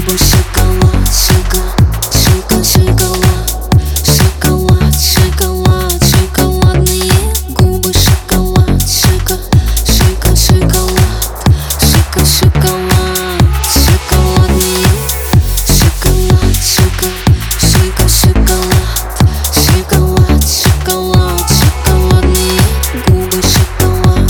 губы шоколад, шоколад, шоколад, шоколад, шоколадные губы шоколад, шоколад, шоколадные шоколад, шоколад, шоколадные губы шоколад,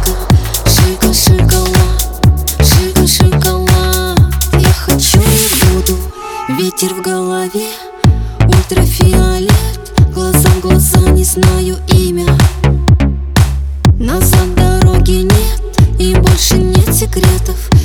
шоколад. Я хочу и буду, ветер в голове, ультрафиолет, глаза в глаза, не знаю имя. Назад дороги нет и больше нет секретов.